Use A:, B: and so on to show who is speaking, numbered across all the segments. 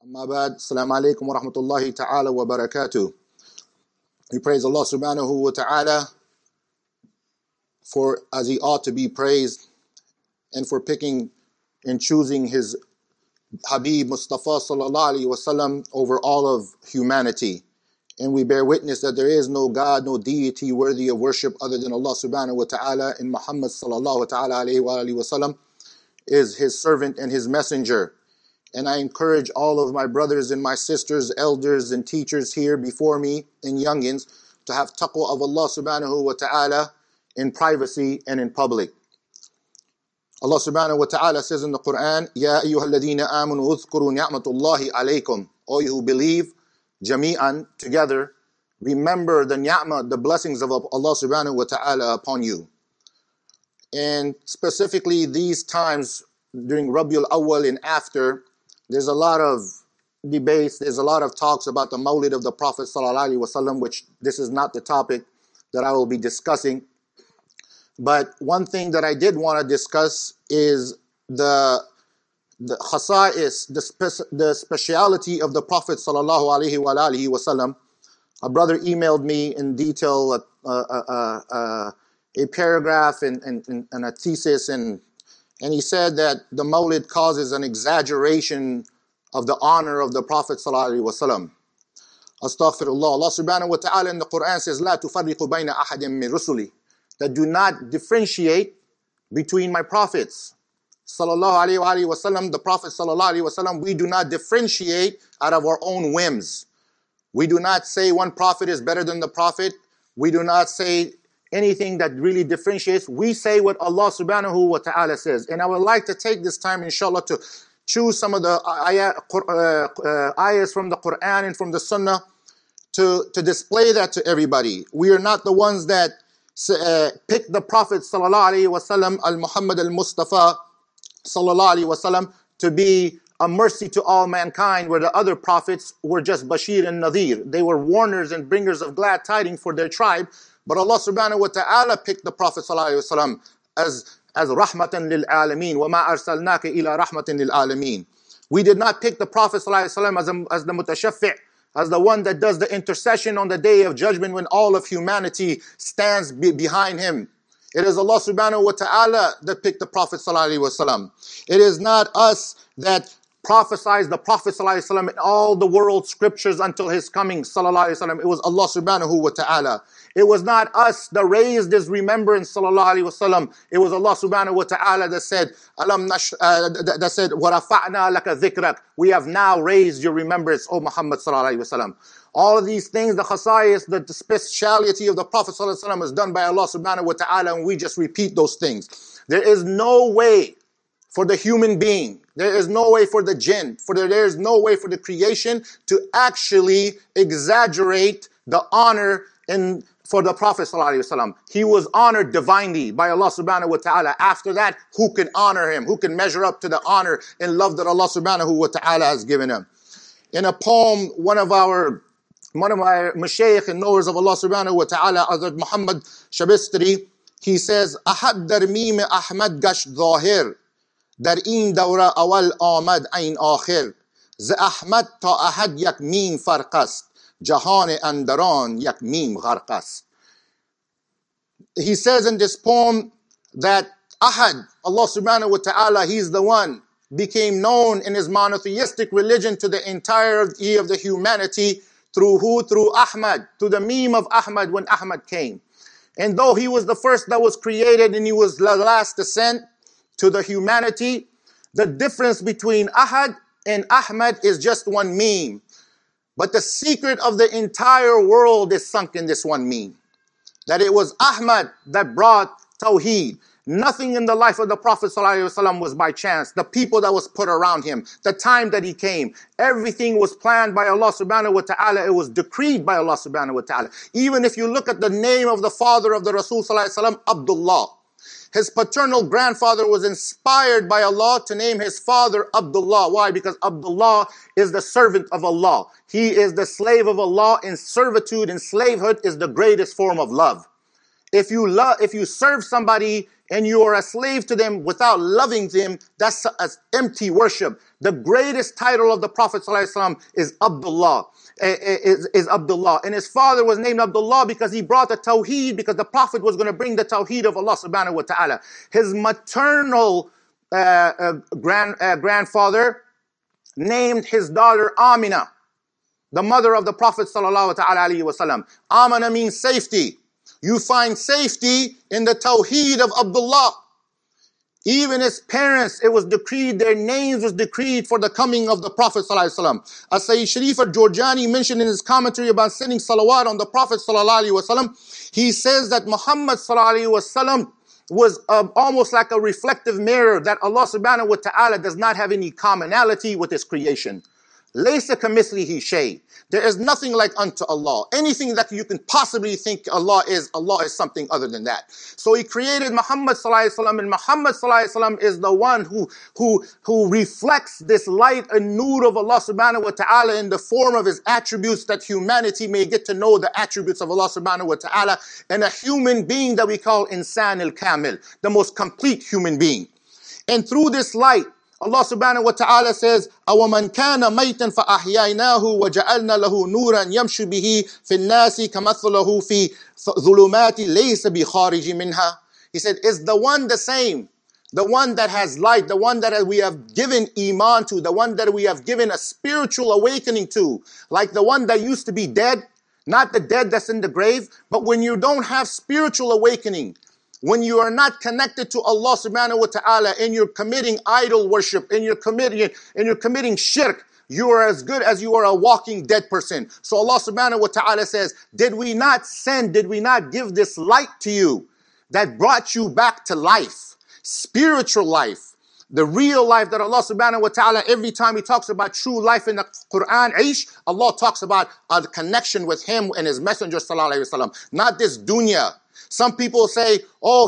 A: Amma ba'd, Assalamu alaikum wa rahmatullahi ta'ala wa barakatuh. We praise Allah subhanahu wa ta'ala for, as he ought to be praised, and for picking and choosing his Habib Mustafa sallallahu alaihi wasallam over all of humanity. And we bear witness that there is no God, no deity worthy of worship other than Allah subhanahu wa ta'ala, and Muhammad sallallahu ta'ala alaihi wa alihi wasallam is his servant and his messenger. And I encourage all of my brothers and my sisters, elders and teachers here before me and youngins to have taqwa of Allah subhanahu wa ta'ala in privacy and in public. Allah subhanahu wa ta'ala says in the Quran, Ya ayyuhalladhina amanu udhkuru ni'matullahi alaykum. O you who believe, jami'an, together, remember the ni'mah, the blessings of Allah subhanahu wa ta'ala upon you. And specifically these times during Rabiul Awwal and after, there's a lot of debates, there's a lot of talks about the Mawlid of the Prophet sallallahu alaihi wasallam, which this is not the topic that I will be discussing. But one thing that I did want to discuss is the khasa'is, the speciality of the Prophet sallallahu alaihi wasallam. A brother emailed me in detail a paragraph and a thesis, and he said that the Mawlid causes an exaggeration of the honor of the Prophet sallallahu alaihi wasallam. Astaghfirullah. Allah subhanahu wa ta'ala in the Quran says, "La tufarriqu bayna ahadin min rusuli," that do not differentiate between my prophets. Sallallahu alaihi wasallam, the Prophet sallallahu alaihi wasallam, we do not differentiate out of our own whims. We do not say one prophet is better than the prophet. We do not say anything that really differentiates. We say what Allah subhanahu wa ta'ala says. And I would like to take this time, inshallah, to choose some of the ayahs from the Quran and from the Sunnah to display that to everybody. We are not the ones that pick the Prophet sallallahu alaihi wasallam, al-Muhammad al-Mustafa sallallahu alaihi wasallam, to be a mercy to all mankind, where the other prophets were just Bashir and Nadir. They were warners and bringers of glad tidings for their tribe. But Allah subhanahu wa ta'ala picked the Prophet sallallahu alaihi wasallam as rahmatan lil alameen. وَمَا أَرْسَلْنَاكَ إِلَىٰ رَحْمَةٍ لِلْعَالَمِينَ. We did not pick the Prophet sallallahu alaihi wasallam as the mutashaffi', as the one that does the intercession on the day of judgment when all of humanity stands behind him. It is Allah subhanahu wa ta'ala that picked the Prophet sallallahu alaihi wasallam. It is not us that prophesies the Prophet sallallahu alaihi wasallam in all the world scriptures until his coming sallallahu alaihi wasallam. It was Allah subhanahu wa ta'ala. It was not us that raised his remembrance sallallahu alaihi wasallam. It was Allah subhanahu wa ta'ala that said, وَرَفَعْنَا لَكَ ذِكْرَكَ. We have now raised your remembrance, O Muhammad sallallahu alaihi wasallam. All of these things, the khasa'is, the speciality of the Prophet sallallahu alaihi wasallam is done by Allah subhanahu wa ta'ala, and we just repeat those things. There is no way for the human being, there is no way for the jinn, there is no way for the creation to actually exaggerate the honor for the Prophet sallallahu alaihi wasallam. He was honored divinely by Allah subhanahu wa ta'ala. After that, who can honor him? Who can measure up to the honor and love that Allah subhanahu wa ta'ala has given him? In a poem, one of my mashayikh and knowers of Allah subhanahu wa ta'ala, Hazrat Muhammad Shabistri, he says, Ahad dar mim Ahmad gash zahir, در این دوره اول آمد این آخر ز احمد تا احد یک میم فرق است جهان اندران یک میم غرق است. He says in this poem that Ahad, Allah subhanahu wa ta'ala, he's the one, became known in his monotheistic religion to the entirety of the humanity through who? Through Ahmad, through the meme of Ahmad when Ahmad came. And though he was the first that was created and he was the last to send to the humanity, the difference between Ahad and Ahmad is just one meme. But the secret of the entire world is sunk in this one meme. That it was Ahmad that brought Tawheed. Nothing in the life of the Prophet ﷺ was by chance. The people that was put around him, the time that he came, everything was planned by Allah subhanahu wa ta'ala. It was decreed by Allah subhanahu wa ta'ala. Even if you look at the name of the father of the Rasul ﷺ, Abdullah. His paternal grandfather was inspired by Allah to name his father Abdullah. Why? Because Abdullah is the servant of Allah. He is the slave of Allah, and servitude and slavehood is the greatest form of love. If you serve somebody and you are a slave to them without loving them, that's empty worship. The greatest title of the Prophet ﷺ is Abdullah. Is Abdullah. And his father was named Abdullah because he brought the Tawheed, because the Prophet was going to bring the Tawheed of Allah subhanahu wa ta'ala. His maternal grandfather named his daughter Amina, the mother of the Prophet sallallahu alaihi wasallam. Amina means safety. You find safety in the Tawheed of Abdullah. Even his parents, it was decreed, their names was decreed for the coming of the Prophet sallallahu alaihi wasallam. As Sayyid Sharif al-Jurjani mentioned in his commentary about sending salawat on the Prophet sallallahu alaihi wasallam, he says that Muhammad sallallahu alaihi wasallam was almost like a reflective mirror, that Allah subhanahu wa ta'ala does not have any commonality with his creation. Laysa kamithlihi shay. There is nothing like unto Allah. Anything that you can possibly think Allah is something other than that. So he created Muhammad sallallahu alaihi wasallam, and Muhammad sallallahu alaihi wasallam is the one who reflects this light and nur of Allah subhanahu wa ta'ala in the form of his attributes, that humanity may get to know the attributes of Allah subhanahu wa ta'ala, and a human being that we call insan al-kamil, the most complete human being. And through this light, Allah subhanahu wa ta'ala says, أَوَمَنْ كَانَ مَيْتًا فَأَحْيَيْنَاهُ وَجَعَلْنَا لَهُ نُورًا يَمْشُ بِهِ فِي النَّاسِ كَمَثَلَهُ فِي ظُلُمَاتِ لَيْسَ بِخَارِجٍ مِنْهَا. He said, is the one the same? The one that has light, the one that we have given iman to, the one that we have given a spiritual awakening to, like the one that used to be dead, not the dead that's in the grave, but when you don't have spiritual awakening, when you are not connected to Allah subhanahu wa ta'ala, and you're committing idol worship, and you're committing shirk, you are as good as you are a walking dead person. So Allah subhanahu wa ta'ala says, did we not give this light to you that brought you back to life, spiritual life, the real life that Allah subhanahu wa ta'ala, every time he talks about true life in the Quran, Allah talks about a connection with him and his messenger sallallahu alaihi wasallam, not this dunya. Some people say, oh,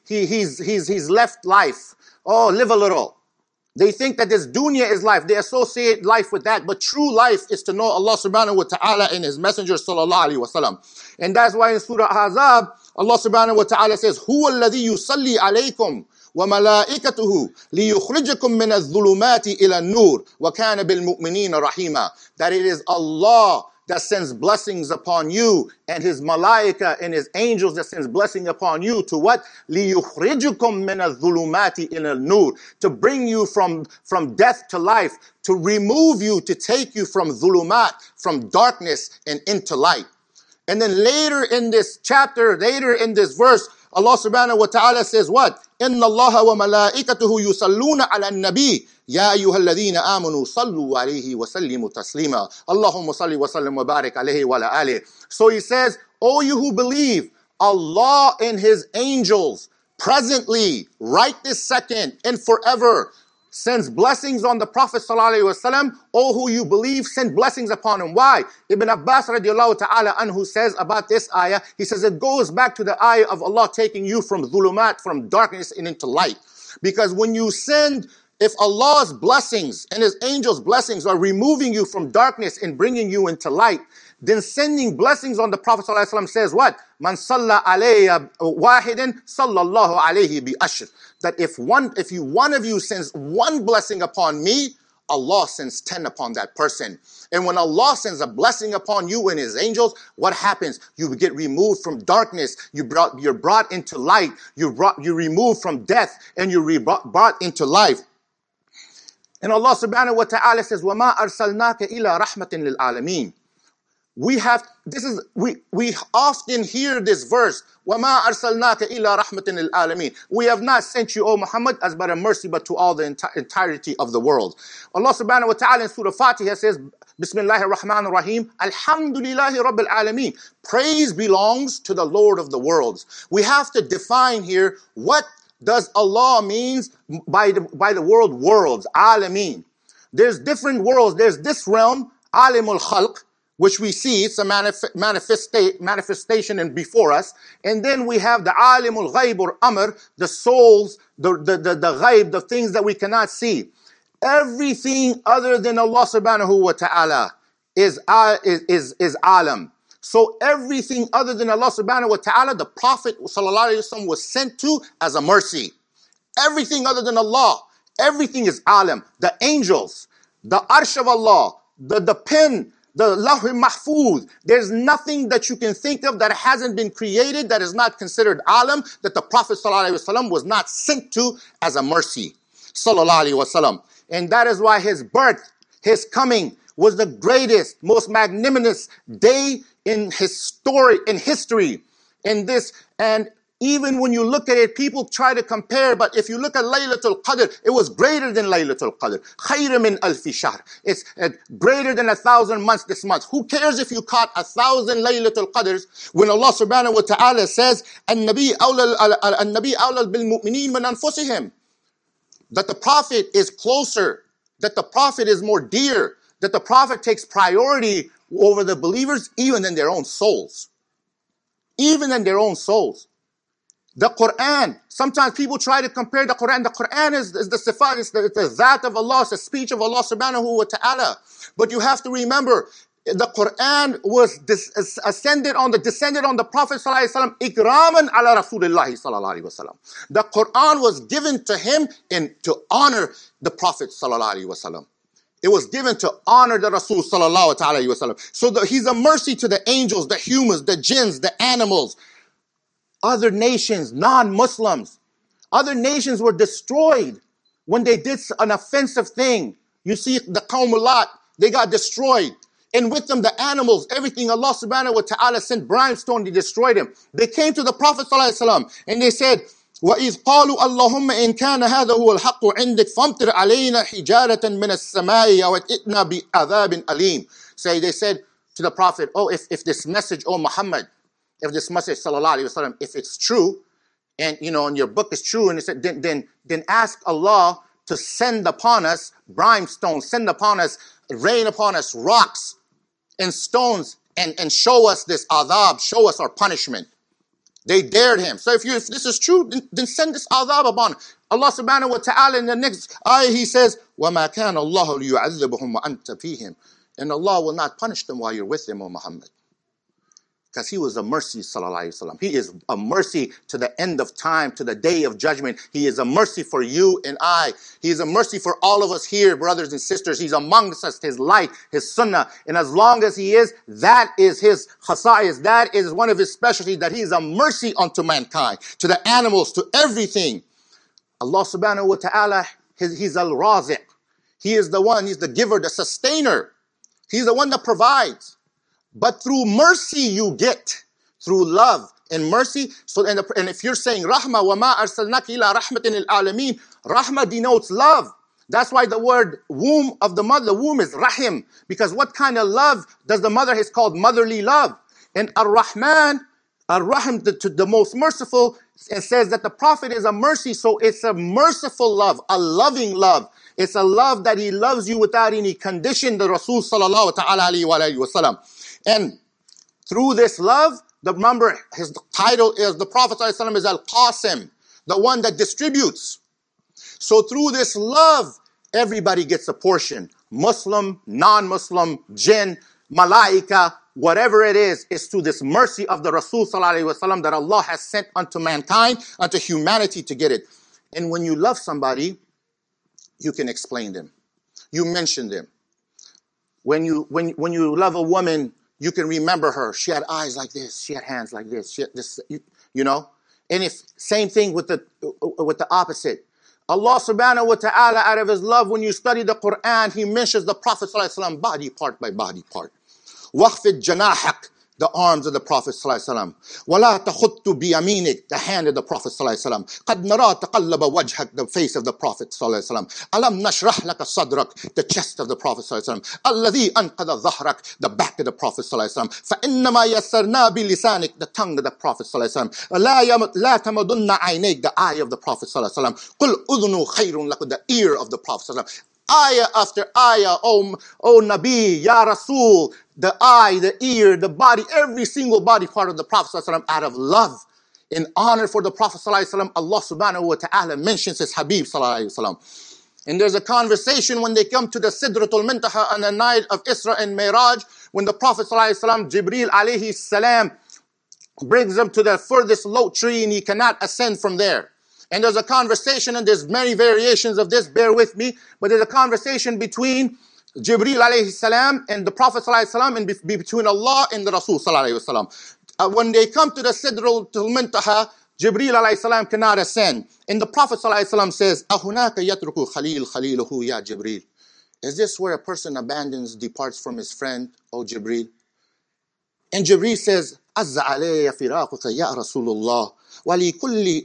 A: he's left life. Oh, live a little. They think that this dunya is life. They associate life with that. But true life is to know Allah subhanahu wa ta'ala and his messenger sallallahu alaihi wasallam. And that's why in Surah Ahzab, Allah subhanahu wa ta'ala says, هُوَ الَّذِي يُصَلِّي عَلَيْكُمْ وَمَلَائِكَتُهُ لِيُخْرِجَكُم مِّنَ الظُّلُمَاتِ إِلَى النُّورِ وَكَانَ بِالْمُؤْمِنِينَ رَحِيمًا. That it is Allah that sends blessings upon you, and his malaika and his angels that sends blessing upon you to what? لِيُخْرِجُكُم مِّنَ الظُّلُمَاتِ إِلَى النُّورِ. To bring you from death to life, to remove you, to take you from dhulumat, from darkness and into light. And then later in this chapter, later in this verse, Allah subhanahu wa ta'ala says what? إِنَّ اللَّهَ وَمَلَائِكَتُهُ يُصَلُّونَ عَلَى النَّبِيِّ يَا أَيُّهَا الَّذِينَ آمَنُوا صَلُّوا عَلَيْهِ وَسَلِّمُوا تَسْلِيمًا اللَّهُمَّ صَلِّ وَسَلِّمْ وَبَارِكْ عَلَيْهِ وَعَلَى آلِهِ. So he says, O you who believe, Allah and his angels presently, right this second and forever, sends blessings on the Prophet ﷺ. O who you believe, send blessings upon him. Why? Ibn Abbas radiallahu ta'ala anhu says about this ayah, he says it goes back to the ayah of Allah taking you from dhulumat, from darkness and into light. Because when you send, if Allah's blessings and his angels' blessings are removing you from darkness and bringing you into light, then sending blessings on the Prophet ﷺ says what? Man salla alayya wahidin sallallahu alayhi bi ashr. That if one of you sends one blessing upon me, Allah sends 10 upon that person. And when Allah sends a blessing upon you and his angels, what happens? You get removed from darkness. You're brought into light. You're removed from death, and you're brought into life. And Allah subhanahu wa ta'ala says, وَمَا أَرْسَلْنَاكَ إِلَىٰ رَحْمَةٍ لِلْعَالَمِينَ. We often hear this verse, وَمَا أَرْسَلْنَاكَ إِلَىٰ رَحْمَةٍ لِلْعَالَمِينَ. We have not sent you, O Muhammad, as but a mercy, but to all the entirety of the world. Allah subhanahu wa ta'ala in Surah Fatiha says, Bismillahir Rahmanir Rahim, Alhamdulillahi Rabbil Alameen. Praise belongs to the Lord of the worlds. We have to define here, what does Allah means by the word worlds, alameen. There's different worlds. There's this realm, alimul khalq, which we see, it's a manifestation and before us. And then we have the alimul ghaib or amr, the souls, the ghaib, the things that we cannot see. Everything other than Allah subhanahu wa ta'ala is alam. So everything other than Allah subhanahu wa ta'ala, the Prophet sallallahu alayhi wa sallam was sent to as a mercy. Everything other than Allah, everything is alam. The angels, the arsh of Allah, the pen, the lawh mahfuz. There's nothing that you can think of that hasn't been created that is not considered alam, that the Prophet sallallahu alayhi wa sallam was not sent to as a mercy. Sallallahu alayhi wa sallam. And that is why his birth, his coming, was the greatest, most magnanimous day in his story, in history, in this. And even when you look at it, people try to compare, but if you look at Laylatul Qadr, it was greater than Laylatul Qadr. Khayr min alfi shahr. It's greater than 1,000 months this month. Who cares if you caught 1,000 Laylatul Qadrs when Allah subhanahu wa ta'ala says, An-Nabi awlal bil mu'mineen min anfusihim. That the Prophet is closer, that the Prophet is more dear, that the Prophet takes priority over the believers even in their own souls. Even in their own souls. The Quran, sometimes people try to compare the Quran. The Quran is the sifat, it's the that of Allah, it's the speech of Allah subhanahu wa ta'ala. But you have to remember, the Quran was descended on the Prophet sallallahu alaihi wasallam, ikraman ala Rasulillahi sallallahu alaihi wasallam. The Quran was given to him to honor the Prophet sallallahu alaihi wasallam. It was given to honor the Rasul sallallahu alaihi wasallam. So he's a mercy to the angels, the humans, the jinns, the animals. Other nations, non-Muslims, other nations were destroyed when they did an offensive thing. You see the Qawm Lot, they got destroyed. And with them the animals, everything. Allah subhanahu wa ta'ala sent brimstone to destroy them. They came to the Prophet sallallahu alaihi wasallam and they said, وَإِذْ قَالُوا اللَّهُمَّ إِنْ كَانَ هَذَا هُوَ الْحَقُّ عِنْدِكَ فَامْطِرْ عَلَيْنَا حِجَارَةً مِنَ السَّمَاءِ أَوْ ائْتِنَا بِعَذَابٍ أَلِيمٍ. They said to the Prophet, oh, if this message, oh Muhammad, if this message, sallallahu alaihi wasallam, if it's true, and and your book is true, and it said, then ask Allah to send upon us brimstone, send upon us, rain upon us rocks and stones, and show us this adhab, show us our punishment. They dared him. So if this is true, then send this adhab upon Allah subhanahu wa ta'ala. In the next ayah, he says, وَمَا كَانَ اللَّهُ لِيُعَذِّبَهُمْ وَأَنْتَ فِيهِمْ. And Allah will not punish them while you're with them, O Muhammad. Because he was a mercy, sallallahu alaihi wasallam. He is a mercy to the end of time, to the day of judgment. He is a mercy for you and I. He is a mercy for all of us here, brothers and sisters. He's amongst us, his light, his sunnah. And as long as he is, that is his khasa'is. That is one of his specialties, that he is a mercy unto mankind, to the animals, to everything. Allah subhanahu wa ta'ala, he's al-raziq. He is the one, he's the giver, the sustainer. He's the one that provides. But through mercy you get, through love and mercy. So, and if you're saying rahma, wa ma arsalnaka ila rahmatin lil alamin, rahma denotes love. That's why the word womb of the mother, the womb is rahim. Because what kind of love does the mother is called motherly love? And ar-Rahman, ar-Rahim, the most merciful, it says that the Prophet is a mercy. So it's a merciful love, a loving love. It's a love that he loves you without any condition, the Rasul sallallahu ta'ala alayhi wa sallam. And through this love, remember his title is, the Prophet ﷺ is Al-Qasim, the one that distributes. So through this love, everybody gets a portion. Muslim, non-Muslim, jinn, malaika, whatever it is through this mercy of the Rasul ﷺ that Allah has sent unto mankind, unto humanity to get it. And when you love somebody, you can explain them. You mention them. When you love a woman, you can remember her. She had eyes like this. She had hands like this. She had this, And if same thing with the opposite. Allah subhanahu wa ta'ala, out of his love, when you study the Quran, he mentions the Prophet sallallahu alaihi wasallam body part by body part. وَخْفِضْ جَنَاحَكَ, the arms of the Prophet sallallahu alaihi wasallam. وَلَا تَخُطُّ بِيَمِينِكَ, the hand of the Prophet sallallahu alaihi wasallam. قَدْ نَرَى تَقَلَّبَ وَجْهَكَ, the face of the Prophet sallallahu alaihi wasallam. أَلَمْ نَشْرَحْ لَكَ صَدْرَكَ, the chest of the Prophet sallallahu alaihi wasallam. الَّذِي أَنْقَذَ ظَهْرَكَ, the back of the Prophet sallallahu alaihi wasallam. فَإِنَّمَا يَسَّرْنَا بِلِسَانِكَ, the tongue of the Prophet sallallahu alaihi wasallam. لَا تَمَدُنَّ عَيْنَيْكَ, the eye of the Prophet sallallahu alaihi wasallam. قُلْ أُذُنُ خَيْرٌ لَكُ, the ear of the Prophet sallallahu alaihi wasallam. Ayah after ayah, oh Nabi, Ya Rasul, the eye, the ear, the body, every single body part of the Prophet ﷺ, out of love and honor for the Prophet ﷺ, Allah subhanahu wa ta'ala mentions his Habib ﷺ. And there's a conversation when they come to the Sidratul Muntaha on the night of Isra and Miraj, when the Prophet ﷺ, Jibreel alayhi salam, brings him to the furthest low tree and he cannot ascend from there. And there's a conversation, and there's many variations of this, bear with me, but there's a conversation between Jibreel alayhi salam and the Prophet sallallahu alayhi wasallam, and between Allah and the Rasul sallallahu alayhi wasallam. When they come to the Sidratul Muntaha, Jibreel alayhi salam cannot ascend. And the Prophet sallallahu alayhi wasallam says, "Ahunaka yatruku khalil khaliluhu ya Jibreel." Is this where a person departs from his friend, O Jibreel? And Jibreel says, "Azza alayya firaquka ya Rasulullah, wali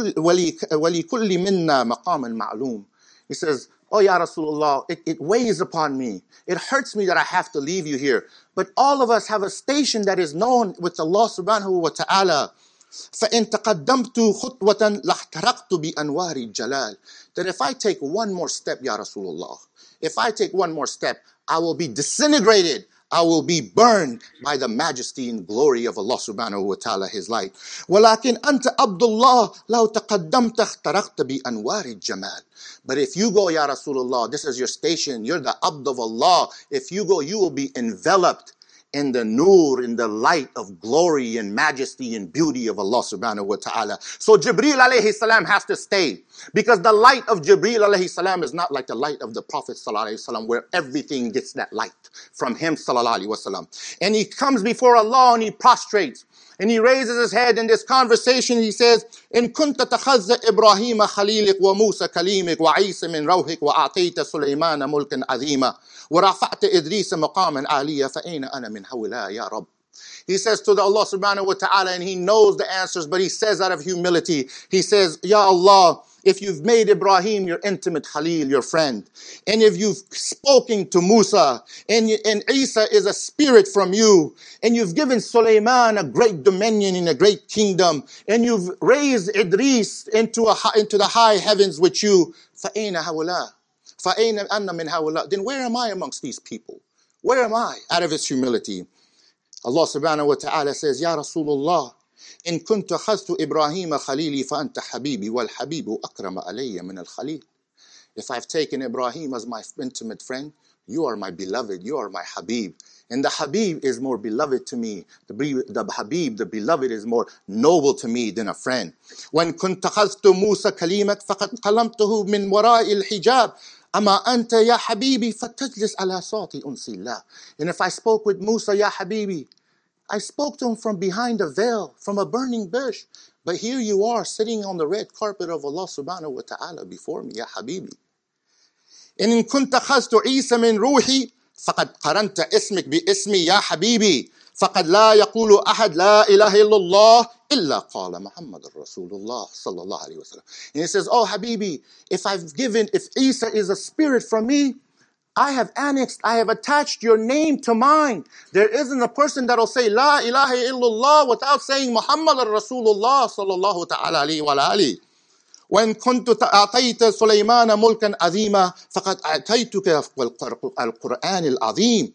A: kulli minna maqaman ma'loom." He says, "Oh ya Rasulullah, it weighs upon me. It hurts me that I have to leave you here. But all of us have a station that is known with Allah subhanahu wa ta'ala. فَإِن تَقَدَّمْتُ خُطْوَةً لَاحْتَرَقْتُ بِأَنْوَارِ الجَّلَالِ." That if I take one more step, ya Rasulullah, if I take one more step, I will be disintegrated. I will be burned by the majesty and glory of Allah subhanahu wa ta'ala, His light. وَلَكِنْ أَنْتَ عَبْدُ اللَّهِ لَوْ تَقَدَّمْتَ اخْتَرَقْتَ بِأَنْوَارِ الجَّمَالِ. But if you go, ya Rasulullah, this is your station, you're the Abd of Allah. If you go, you will be enveloped in the nur, in the light of glory and majesty and beauty of Allah subhanahu wa ta'ala. So Jibreel alayhi salam has to stay, because the light of Jibreel alayhi salam is not like the light of the Prophet sallallahu alayhi wasallam, where everything gets that light from him sallallahu alayhi wasallam. And he comes before Allah and he prostrates. And he raises his head in this conversation. He says, "In kunta takhazza Ibrahim khalilik wa Musa kalimik wa Isa min rawhik wa a'tayta Sulaymana mulkan azima wa rafa'ta Idrisa maqaman aliyya fa ayna ana min hawla ya Rabb." He says to the Allah subhanahu wa ta'ala, and he knows the answers, but he says out of humility, he says, "Ya Allah, if you've made Ibrahim your intimate Khalil, your friend, and if you've spoken to Musa, and Isa is a spirit from you, and you've given Sulaiman a great dominion in a great kingdom, and you've raised Idris into the high heavens with you, فَأَيْنَ هَوْلَا فَأَيْنَ أَنَّ مِنْ هَوْلَا." Then where am I amongst these people? Where am I? Out of his humility. Allah subhanahu wa ta'ala says, "Ya Rasulullah, in kuntu khaztu Ibrahim khalili fa anta habibi wal habibu akrama alayya min al khalil." If I've taken Ibrahim as my intimate friend, you are my beloved, you are my Habib. And the Habib is more beloved to me. The Habib, the beloved, is more noble to me than a friend. When kuntu khaztu Musa kalimak faqad qalamtuhu min wara'i al hijab. Ama anta ya habibi fatajlis ala sawti unsillah. And if I spoke with Musa, ya habibi, I spoke to him from behind a veil, from a burning bush. But here you are sitting on the red carpet of Allah subhanahu wa ta'ala before me, ya habibi. And in kunta khaztu Isa min ruhi faqad qaranta ismik bi ismi ya habibi. فقد لا يقول أحد لا إله إلا الله إلا قال محمد رسول الله صلى الله عليه وسلم. And he says, "Oh Habibi, if Isa is a spirit from me, I have attached your name to mine. There isn't a person that will say La ilaha illallah without saying Muhammad Rasulullah sallallahu ta'ala alayhi wa alihi. وإن كنت أعطيت سليمان ملكا عظيما فقد أعطيتك القرآن العظيم.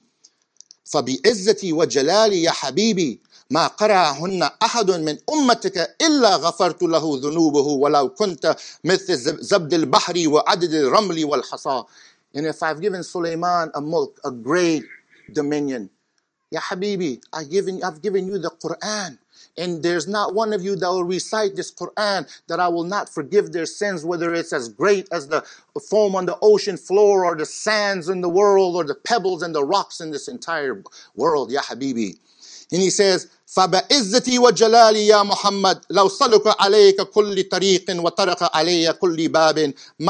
A: فبعزتي وجلالي يا حبيبي ما قرأهن أحد من أمتك إلا غفرت له ذنوبه ولو كنت مثل زبد البحر وعدد الرمل والحصى." And if I've given Sulaiman a mulk, a great dominion, Ya Habibi, I've given you the Quran. And there's not one of you that will recite this Quran that I will not forgive their sins, whether it's as great as the foam on the ocean floor or the sands in the world or the pebbles and the rocks in this entire world, Ya Habibi. And he says, فَبَإِزَّتِي وَجَلَالِي يَا مُحَمَّدْ لَوْ سَلُكَ عَلَيْكَ كُلِّ طَرِيقٍ وَطَرَقَ عَلَيَّ كُلِّ بَابٍ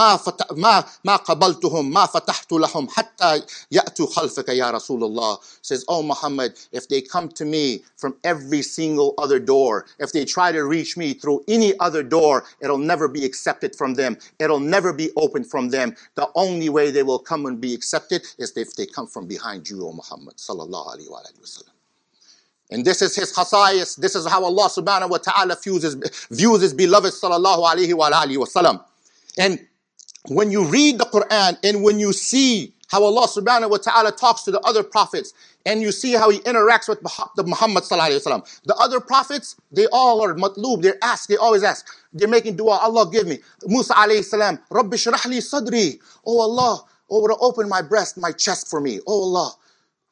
A: ما قَبَلْتُهُمْ ما فتحت لهم حتى يأتوا خلفك يا رسول الله. Says, "Oh Muhammad, if they come to me from every single other door, if they try to reach me through any other door, it'll never be accepted from them. It'll never be opened from them. The only way they will come and be accepted is if they come from behind you, O Muhammad sallallahu alayhi wa sallam." And this is his khasa'is. This is how Allah subhanahu wa ta'ala views his beloved sallallahu alayhi wa alihi wa sallam. And when you read the Quran and when you see how Allah subhanahu wa ta'ala talks to the other prophets and you see how he interacts with the Muhammad sallallahu alayhi wa sallam. The other prophets, they all are matloob. They always ask. They're making dua, Allah give me. Musa alayhi salam, Rabbi shrah li sadri. Oh Allah, open my breast, my chest for me. Oh Allah.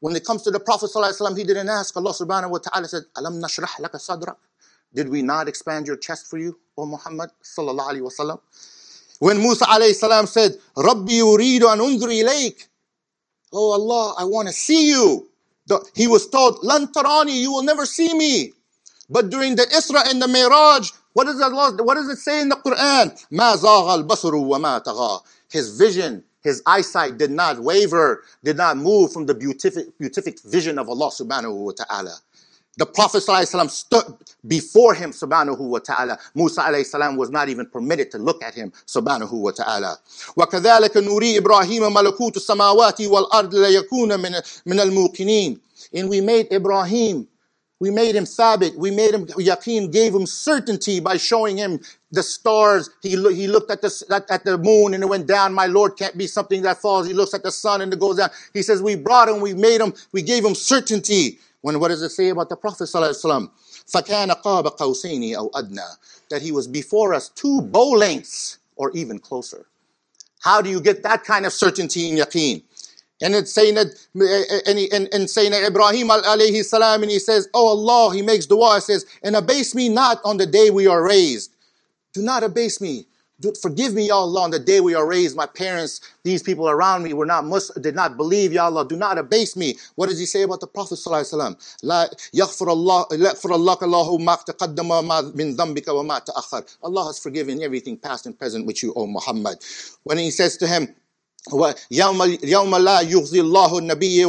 A: When it comes to the Prophet ﷺ, he didn't ask. Allah subhanahu wa ta'ala said, Alam nashrah laka sadrak? Did we not expand your chest for you, O Muhammad sallallahu alayhi wa sallam? When Musa alayhi salam said, Rabbi yuridu an unzur ilayk. Oh Allah, I want to see you. He was told, Lan tarani, you will never see me. But during the Isra and the Miraj, what does it say in the Quran? Ma zagha al-basaru wa ma tagha. His vision, his eyesight did not waver, did not move from the beatific vision of Allah subhanahu wa ta'ala. The Prophet ﷺ stood before him, subhanahu wa ta'ala. Musa alayhi salam was not even permitted to look at him, subhanahu wa ta'ala. وَكَذَلِكَ نُورِي إِبْرَاهِيمَ مَلَكُوتُ السَّمَاوَاتِ وَالْأَرْضِ لَيَكُونَ مِنَ الْمُوقِنِينَ. And we made Ibrahim, we made him thabit, we made him yaqeen, gave him certainty by showing him the stars. He looked at the moon and it went down. My Lord can't be something that falls. He looks at the sun and it goes down. He says, we brought him, we made him, we gave him certainty. What does it say about the Prophet ﷺ? فَكَانَ قَابَ قَوْسَيْنِ أَوْ أَدْنَى. That he was before us 2 bow lengths or even closer. How do you get that kind of certainty in yaqeen? And it's saying that, and saying that Ibrahim alayhi salam, and he says, oh Allah, he makes dua, he says, and abase me not on the day we are raised. Do not abase me. Forgive me, Ya Allah, on the day we are raised. My parents, these people around me were not Muslim, did not believe, Ya Allah. Do not abase me. What does he say about the Prophet ﷺ? La yaghfir Allah Allahu ma taqaddama min dhanbika wa ma ta'akhkhar. Allah has forgiven everything past and present with you, O Muhammad. When he says to him, يوم لا يخزي الله النبي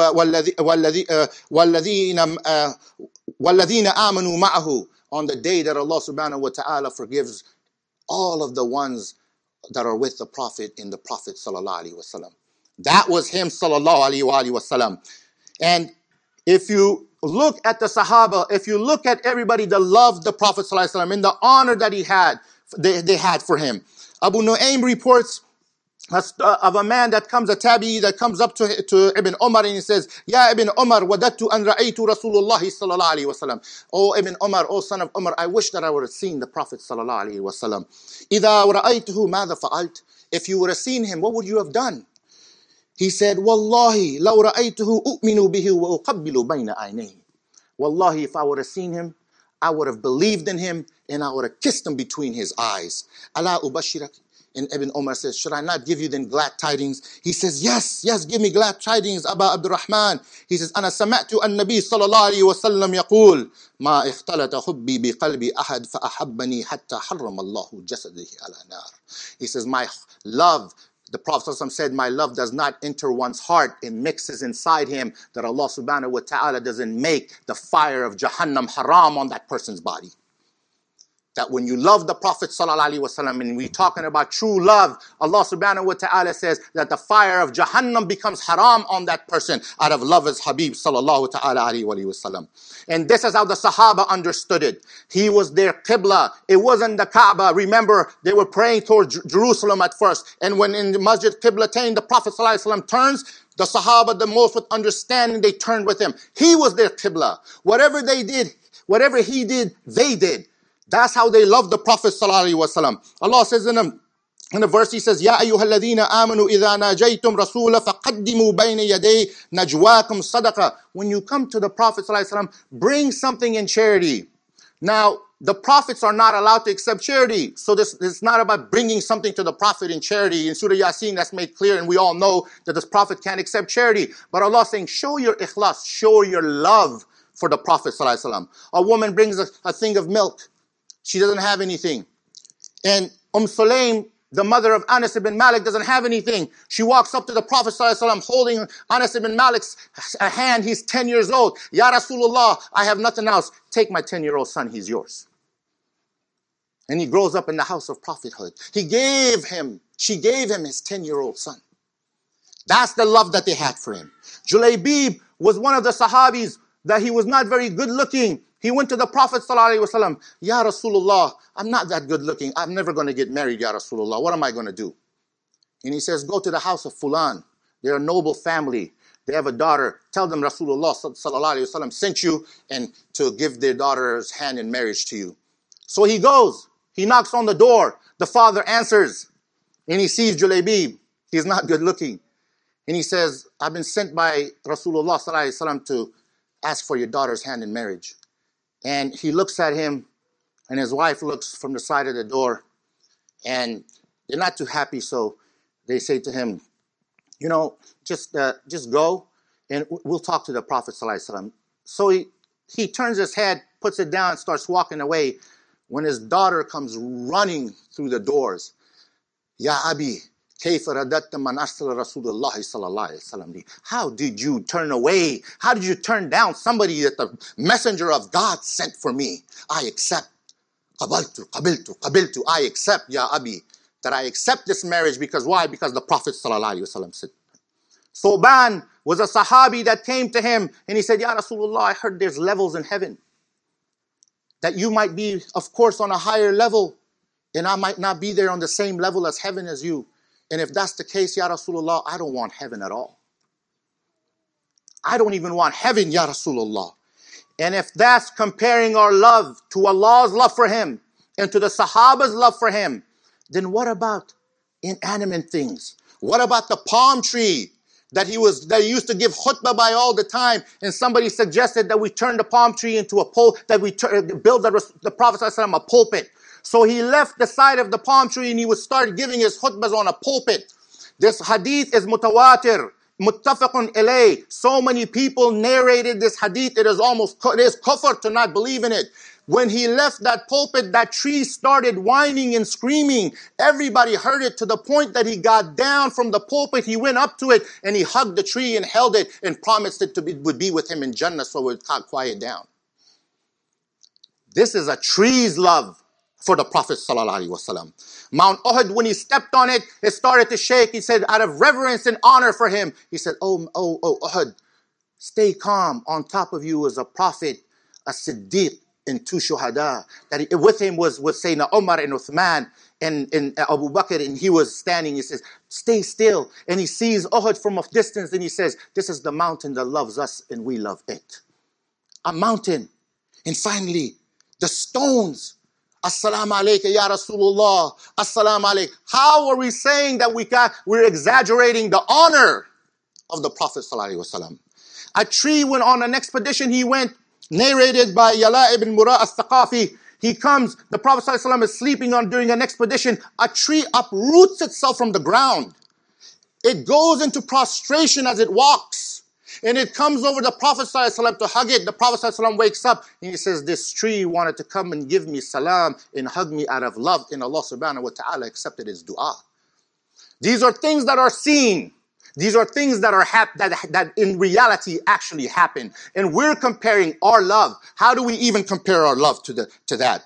A: والذين آمنوا معه. On the day that Allah subhanahu wa ta'ala forgives all of the ones that are with the Prophet in the Prophet sallallahu alaihi wasallam. That was him sallallahu alaihi wasallam. And if you look at the Sahaba, if you look at everybody that loved the Prophet sallallahu alaihi wasallam and the honor that they had for him. Abu Nu'aym reports of a man that comes, a tabi'i that comes up to Ibn Umar and he says, Ya Ibn Umar, wadattu an ra'aytu Rasulullah sallallahu alayhi wa sallam. Oh Ibn Umar, oh son of Umar, I wish that I would have seen the Prophet sallallahu alayhi wa sallam. Idha ra'aytuhu madha fa'alt. If you would have seen him, what would you have done? He said, Wallahi, law ra'aytuhu u'minu bihi wa uqabbilu bayna aynayhi. Wallahi, if I would have seen him, I would have believed in him and I would have kissed him between his eyes. Ala ubashirak. And Ibn Umar says, should I not give you then glad tidings? He says, yes, give me glad tidings, Aba Abdurrahman. He says, أنا سمعت النبي صلى الله عليه وسلم يقول ما اختلط حبي بقلب أحد فأحبني حتى حرم الله جسده على نار. He says, my love, the Prophet ﷺ said, my love does not enter one's heart. It mixes inside him that Allah subhanahu wa ta'ala doesn't make the fire of Jahannam haram on that person's body. That when you love the Prophet ﷺ, and we're talking about true love, Allah subhanahu wa ta'ala says that the fire of Jahannam becomes haram on that person out of love as Habib sallallahu ta'ala alayhi wa sallam. And this is how the Sahaba understood it. He was their Qibla. It wasn't the Kaaba. Remember, they were praying towards Jerusalem at first. And when in the Masjid Qiblatain, the Prophet ﷺ turns, the Sahaba, the most with understanding, they turned with him. He was their Qibla. Whatever they did, whatever he did, they did. That's how they loved the Prophet sallallahu alaihi wasallam. Allah says in the verse, He says, "Ya ayyuhalladhina amanu idha najaytum rasula faqaddimu bayna yaday najwaakum sadaqa." When you come to the Prophet sallallahu alaihi wasallam, bring something in charity. Now, the prophets are not allowed to accept charity, so this is not about bringing something to the Prophet in charity. In Surah Yasin, that's made clear, and we all know that this Prophet can't accept charity. But Allah is saying, show your ikhlas, show your love for the Prophet sallallahu alaihi wasallam. A woman brings a thing of milk. She doesn't have anything. And Sulaym, the mother of Anas ibn Malik, doesn't have anything. She walks up to the Prophet ﷺ holding Anas ibn Malik's hand. He's 10 years old. Ya Rasulullah, I have nothing else. Take my 10-year-old son, he's yours. And he grows up in the house of prophethood. She gave him his 10-year-old son. That's the love that they had for him. Julaybib was one of the Sahabis that he was not very good looking. He went to the Prophet ﷺ, Ya Rasulullah, I'm not that good looking. I'm never going to get married, Ya Rasulullah. What am I going to do? And he says, go to the house of Fulan. They're a noble family. They have a daughter. Tell them Rasulullah ﷺ sent you and to give their daughter's hand in marriage to you. So he goes. He knocks on the door. The father answers. And he sees Julaybib. He's not good looking. And he says, I've been sent by Rasulullah sallallahu alaihi wasallam to ask for your daughter's hand in marriage. And he looks at him, and his wife looks from the side of the door, and they're not too happy, so they say to him, just go, and we'll talk to the Prophet sallallahu alaihi wasallam. So he turns his head, puts it down, starts walking away, when his daughter comes running through the doors. Ya Abi, كيف رددت من أرسل رسول الله صلى الله عليه وسلم. How did you turn away? How did you turn down somebody that the messenger of God sent for me? I accept. قبلت. I accept, Ya Abi, that I accept this marriage. Because why? Because the Prophet sallallahu alaihi wasallam said. Thoban was a Sahabi that came to him and he said, Ya Rasulullah, I heard there's levels in heaven. That you might be, of course, on a higher level, and I might not be there on the same level as heaven as you. And if that's the case, Ya Rasulullah, I don't want heaven at all. I don't even want heaven, Ya Rasulullah. And if that's comparing our love to Allah's love for him and to the Sahaba's love for him, then what about inanimate things? What about the palm tree that he used to give khutbah by all the time? And somebody suggested that we turn the palm tree into a pole, that we build the Prophet ﷺ a pulpit. So he left the side of the palm tree and he would start giving his khutbahs on a pulpit. This hadith is mutawatir, muttafaqun ilayh. So many people narrated this hadith, it is kufr to not believe in it. When he left that pulpit, that tree started whining and screaming. Everybody heard it to the point that he got down from the pulpit. He went up to it and he hugged the tree and held it and promised it would be with him in Jannah, so it would quiet down. This is a tree's love for the Prophet sallallahu alaihi wasallam. Mount Uhud, when he stepped on it, it started to shake. He said, out of reverence and honor for him, he said, oh Uhud, stay calm. On top of you was a prophet, a Siddiq, and two shuhada. With him was Sayyidina Umar and Uthman and Abu Bakr, and he was standing. He says, stay still. And he sees Uhud from a distance, and he says, this is the mountain that loves us, and we love it. A mountain. And finally, the stones. Assalamu alayka ya Rasulullah. Assalamu alayk. How are we saying that we're exaggerating the honor of the Prophet sallallahu alaihi wasallam? A tree went on an expedition. He went, narrated by Yala ibn Murrah al-Thaqafi. He comes, the Prophet sallallahu alaihi wasallam is sleeping during an expedition. A tree uproots itself from the ground. It goes into prostration as it walks. And it comes over the Prophet ﷺ to hug it. The Prophet ﷺ wakes up and he says, this tree wanted to come and give me salam and hug me out of love. And Allah subhanahu wa ta'ala accepted his dua. These are things that are seen. These are things that are that in reality actually happen. And we're comparing our love. How do we even compare our love to that?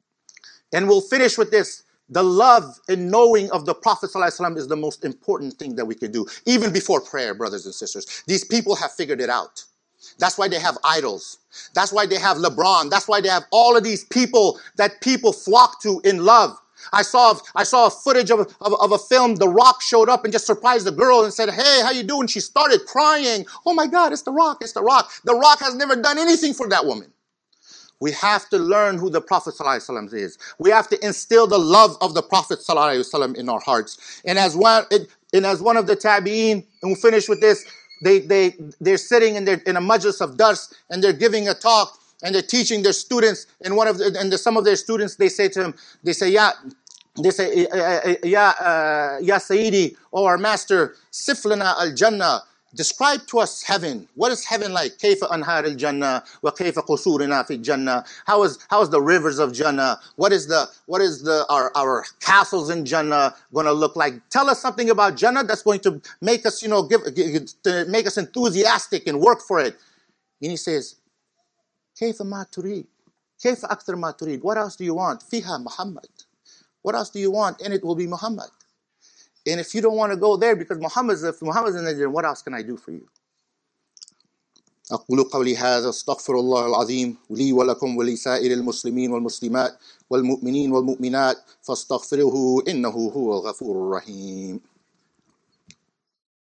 A: And we'll finish with this. The love and knowing of the Prophet ﷺ is the most important thing that we can do. Even before prayer, brothers and sisters. These people have figured it out. That's why they have idols. That's why they have LeBron. That's why they have all of these people that people flock to in love. I saw a footage of a film. The Rock showed up and just surprised the girl and said, hey, how you doing? She started crying. Oh my God, it's The Rock. It's The Rock. The Rock has never done anything for that woman. We have to learn who the Prophet ﷺ is. We have to instill the love of the Prophet ﷺ in our hearts. And as one of the tabi'een, and we'll finish with this, they're sitting in a majlis of dars and they're giving a talk and they're teaching their students. And some of their students, they say to him, Ya Sayyidi, oh our master, Siflana al-Jannah. Describe to us heaven. What is heaven like? كيف أنهار الجنة وكيف قصورنا في الجنة. How is the rivers of Jannah? What is our castles in Jannah going to look like? Tell us something about Jannah that's going to make us, make us enthusiastic and work for it. And he says, كيف ما تريد? كيف أكثر ما تريد? What else do you want? فيها Muhammad. What else do you want? And it will be Muhammad. And if you don't want to go there because if Muhammad's in there, then what else can I do for you? أقول قولي هذا استغفر الله العظيم لي ولكم ولسائر المسلمين والمسلمات والمؤمنين والمؤمنات فاستغفروه إنه هو الغفور الرحيم.